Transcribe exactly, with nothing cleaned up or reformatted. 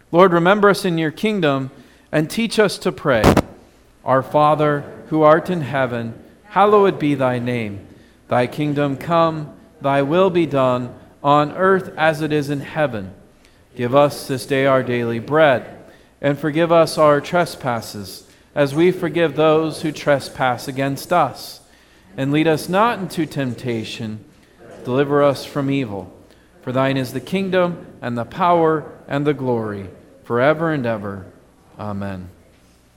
Lord, remember us in your kingdom and teach us to pray. Our Father, who art in heaven, hallowed be thy name. Thy kingdom come, thy will be done, on earth as it is in heaven. Give us this day our daily bread, and forgive us our trespasses, as we forgive those who trespass against us. And lead us not into temptation, deliver us from evil. For thine is the kingdom, and the power, and the glory, forever and ever. Amen.